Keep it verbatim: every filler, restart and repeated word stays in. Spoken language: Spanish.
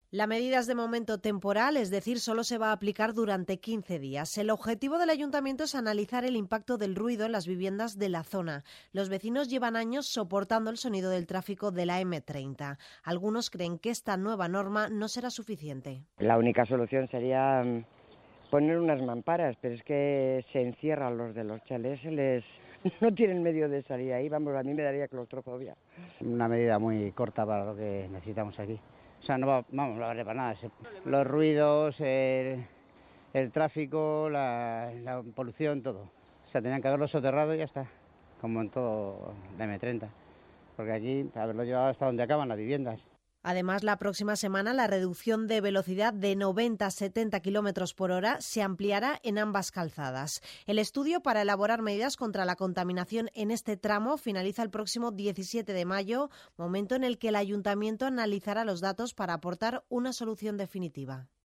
La medida es de momento temporal, es decir, solo se va a aplicar durante quince días. El objetivo del ayuntamiento es analizar el impacto del ruido en las viviendas de la zona. Los vecinos llevan años soportando el sonido del tráfico de la eme treinta. Algunos creen que esta nueva norma no será suficiente. La única solución sería poner unas mamparas, pero es que se encierran los de los chalés, se les... no tienen medio de salir ahí. Vamos, a mí me daría claustrofobia. Una medida muy corta para lo que necesitamos aquí. O sea, no va, vamos, no vale para nada. Los ruidos, el, el tráfico, la, la polución, todo. O sea, tenían que haberlo soterrado y ya está, como en todo la eme treinta. Porque aquí, haberlo llevado hasta donde acaban las viviendas. Además, la próxima semana la reducción de velocidad de noventa a setenta kilómetros por hora se ampliará en ambas calzadas. El estudio para elaborar medidas contra la contaminación en este tramo finaliza el próximo diecisiete de mayo, momento en el que el ayuntamiento analizará los datos para aportar una solución definitiva.